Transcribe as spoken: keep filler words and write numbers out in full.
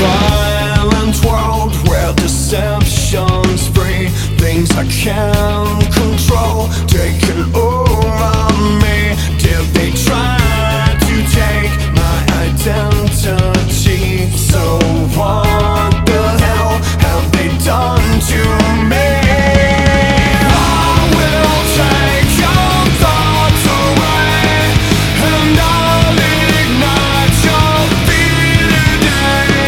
violent world where deception's free, things I can't